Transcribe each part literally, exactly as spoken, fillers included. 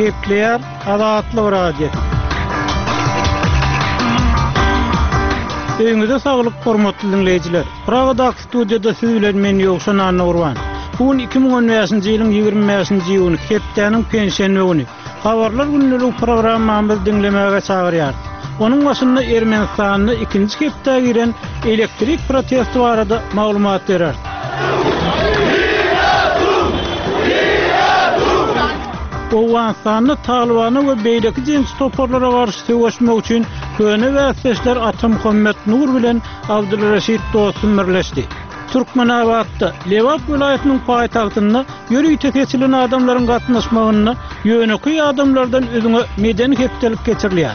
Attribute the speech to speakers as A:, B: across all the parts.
A: Kepler Adatlı Radio. Öňüňizde saglyk hormatly dinleýijiler. Pragada studiýada siz bilen men Ýogşan Anurwan. Bugün iki bin on beşinji ýylyň ýygrimi beşinji ýylyny Keplerniň pensiýany güni. Habarlar günlük programmamyzy dinlemäge çagyrýar. Onun başynda Ermenistanyň ikinji kepde giren elektrik protesto barada maglumat berer. Owganistanyň Talibany we beýleki jins toporlara garşy söwüşmek üçin köne wäsleşler Atam Muhammed Nur bilen Abdulraşid Dostum birleşdi. Türkmenabadda Lewap vilayatynyň paýtagtynda ýürüýte keçilen adamlaryň gatnaşmagyna ýöneki adamlardan özüňe medeni hepdelik geçirilýär.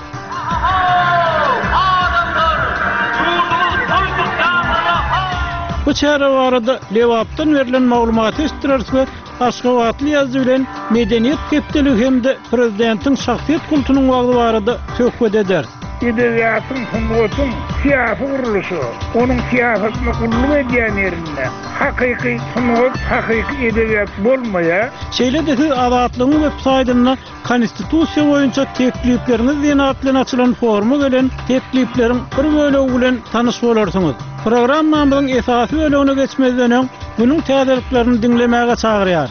A: Bu çara barada Lewapdan berilen maglumaty istirerse Aşgabatly ýazy bilen medeniýet hepdeligi hemde prezidentiň şahsiýet kultunyň wagty barada söhbet eder.
B: Edebiýatyň sunnatyň siyasy guruluşy, onuň siýasatyny guruluk edýän ýerinde hakyky sunnat, hakyky edebiýat bolmaýa.
A: Şeýle-de Adatlyň web-saýtyna konstitusiýa boýunça teklipleriniz diýen atlan açylan forma gelen teklipleriň bir bölegi bilen tanyş bolarsyňyz. Programmamyzyň esasy bölegine geçmezden öň bunyň täzeliklerini dinlemäge çagyrýar.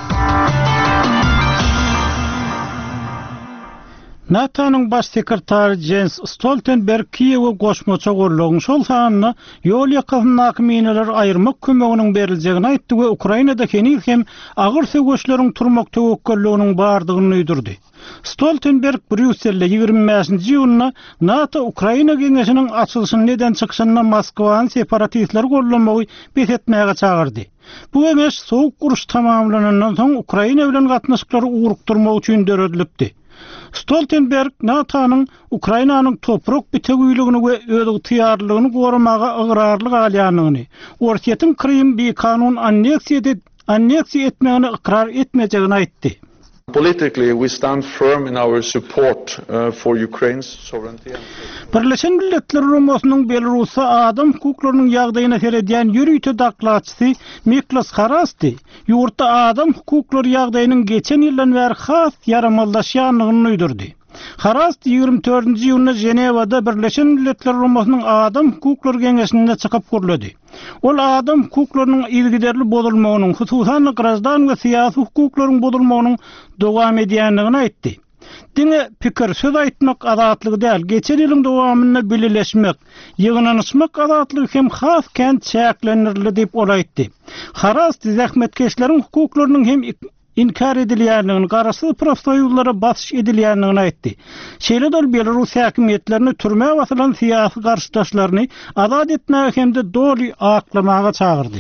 A: NATO'nun baş sekretary Jens Stoltenberg Kiýewe goşmaça gorlugyň şol sanyny ýol ýakasyndäki mineler aýyrmak kömeginiň berilejegini aýtdy we Ukrainada kenil hem agyr söwüşleriň turmak tewekkelliginiň bardygyny öýdürdi. Stoltenberg Brüsselde ýygrimi beşinji ýylyna NATO Ukraina geňeşiniň açylyşyny neden çykşyna Moskwanyň separatistler gollamagy besetmäge çagyrdy. Bu geňeş sowuk guruş tamamlanandan soň Ukraina bilen gatnaşyklary urukdurmak üçin döredilipdi. Stoltenberg NATO'nun Ukrainanyň toprak bitegüýligini we özüň tiýarlygyny goramaga ıgrarlyk alýanyny, Orsiýetiň Krim bir kanun anneksiýe anneksiýe etmegini ikrar etmejegini aýtdy.
C: Politically, we stand firm in our support uh, for Ukraine's sovereignty.
A: Birleşen Milletler Rumusynyň Belarusda adam hukuklarynyň ýagdaýyna seredýän ýürüýte daklatçysy Miklos Harasti ýurtda adam hukuklary ýagdaýynyň geçen ýyldan bäri has ýaramaldaşýanlygyny öýdürdi. Harasti ýygrimi dördünji ýylyna Jenewada Birleşen Milletler Rumusynyň adam hukuklary geňeşinde çykyp gürledi. Ol adam hukuklarynyň ilgiderli bolmagynyň, hususan grazdan we syýasy hukuklaryň bolmagynyň dowam edýänligini aýtdy. Dine pikir söz aýtmak adatlygy däl, geçen ýylyň dowamyna bilileşmek, ýygnanyşmak adatlygy hem has kent çäklenirli diýip ol aýtdy. Harasti zähmetkeşleriň hukuklarynyň hem inkar edilýänligini, garaşy profsoýuzlara basyş edilýänligini aýtdy. Şeýle-de Belarus häkimetlerini türmäge basylan syýasy garşydaşlaryny azad etmäge hemde doly aklamaga çagyrdy.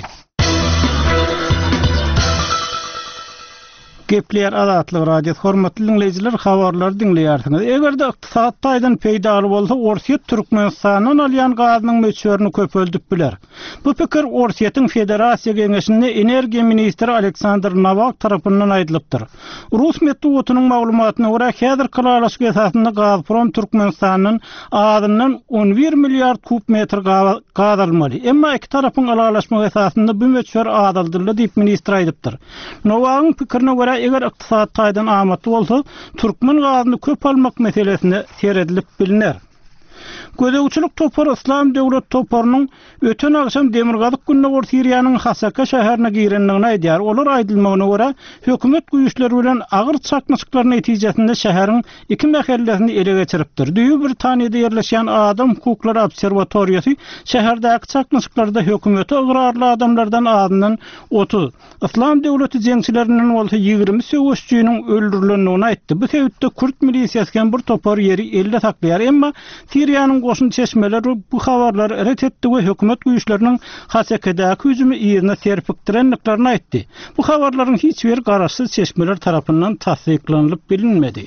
A: Kepler Adatly Radio hormatly dinleýijiler, habarlar dinleýärsiňiz. Egerde ykdysat taýdan peýda bolsa, Orsiýet Türkmenistanyň alýan gazynyň möçberini köpeldik biler. Bu pikir Orsiýetiň Federasiýa Geňeşinde energiýa ministri Aleksandr Novak tarapyndan aýdylypdyr. Rus medeniýetiniň maglumatyna görä, häzir kalalaşyk esasynda Gazprom Türkmenistanyň adyndan on bir milliard kub metr gaz almaly. Emma iki tarapyň alalaşma esasynda bu möçber adaldylar diýip ministr aýdypdyr. Nowakyň pikirine görä, eger ykdysat taýdan amatly bolsa, türkmen gazyny köp almak meselesine seredilip bilinär. Gözegçilik topar İslam Döwlet toparynyň öten akşam Demirgazyk gününe gor Siriýanyň Hasaka şäherine girenligini aýdýar. Olar aýdylmagyna görä, hökümet güýçleri bilen agyr çaknaşyklary netijesinde şäheriň iki mahallesini ele geçiripdir. Düýü Britaniýada ýerleşýän Adam Hukuklary Obserwatoriýasy şäherdäki çaknaşyklarda hökümeti ıgrarly adamlardan adından otuz, İslam Döwleti jeňçilerinden bolsa ýygrimi söwüşçüniň öldürilendigini aýtdy. Bu sebäpde Kürt milisiýasyň bir topar ýeri elde saklaýar, emma Siriýanyň goşun çeşmeleri bu habarları ret etdi we hökümet güýçleriniň Hasakadäki hüjümi ýerine serpikdirenliklerini aýtdy. Bu habarlaryň hiç bir garaşsyz çeşmeler tarapyndan tasdiklanylyp bilinmedi.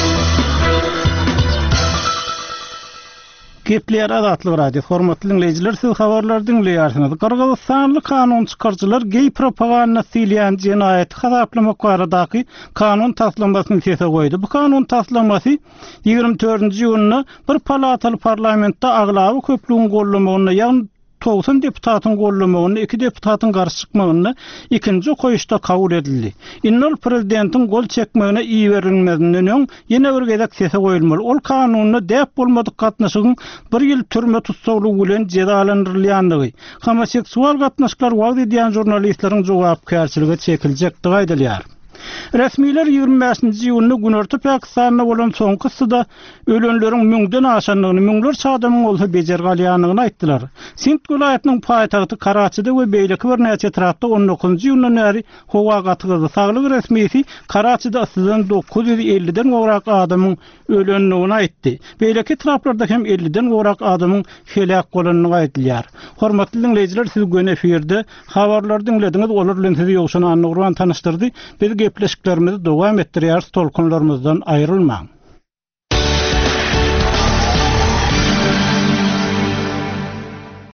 A: Kepler Adatly Radio hormatly dinleýijiler, siz habarlar dinleýärsiňiz. Qırgızstanly kanun çykarjylar gey propaganda silýän jenaýat hasaplamak baradaky kanun taslamasyny sese goýdy. Bu kanun taslamasy ýygrimi dördünji ýylyna bir palataly parlamentde aglawy köplüğün gollamagyna ýagny doksan deputatın gollamagyny, iki deputatın garşy çykmagyny ikinji koýuşda kabul edildi. Innol prezidentin gol çekmegine iyi verilmedinden öň ýene bir gezek sese goýulmaly. Ol kanunyny däp bolmadyk gatnaşygyň bir ýyl türme tutsaglygy bilen jezalandyrylýandygy, homoseksual gatnaşyklar wagt edýän jurnalistleriň jogapkärçiligi çekiljekdi aýdylýar. Resmiler ýygrimi beşinji ýylyny Günorta Pakistanyna bolan soňky syda ölenleriň müňden aşanlygyny, müňlerçe adamyň bolsa bejer galýanyny aýtdylar. Sint vilayatynyň paýtagty Karaçyda we beýleki bir näçe etrapda on dokuzunji ýyldan bäri howa gatygyzy saglyk resmisi Karaçyda aslynda dokuz yüz elliden gowrak adamyň ölenligini aýtdy. Beýleki etraplarda hem elliden gowrak adamyň helak bolanyny aýdylýar. Hormatly dinleýijiler, siz göň efirde habarlary dinlediňiz, olar bilen sizi ýokşuna anlyk urban tanıştyrdy. Biz gepleşiklerimizi dowam etdirýär, tolkunlarymızdan aýrylmaň.